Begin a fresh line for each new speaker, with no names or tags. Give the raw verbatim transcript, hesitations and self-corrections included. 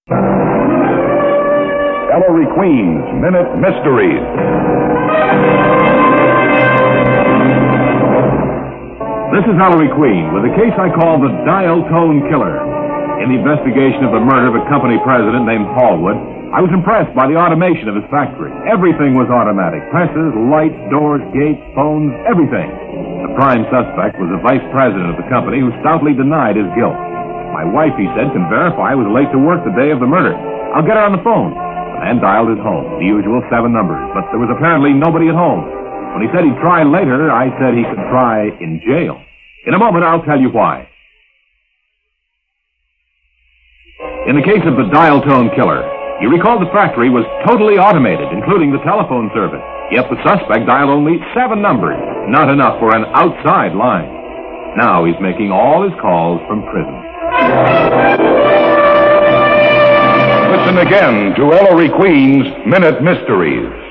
Ellery Queen's Minute Mysteries. This is Ellery Queen with a case I call the Dial Tone Killer. In the investigation of the murder of a company president named Hallwood, I was impressed by the automation of his factory. Everything was automatic. Presses, lights, doors, gates, phones, everything. The prime suspect was the vice president of the company who stoutly denied his guilt. My wife, he said, can verify was late to work the day of the murder. I'll get her on the phone. The man dialed his home, the usual seven numbers, but there was apparently nobody at home. When he said he'd try later, I said he could try in jail. In a moment, I'll tell you why. In the case of the Dial Tone Killer, you recall the factory was totally automated, including the telephone service. Yet the suspect dialed only seven numbers, not enough for an outside line. Now he's making all his calls from prison. Listen again to Ellery Queen's Minute Mysteries.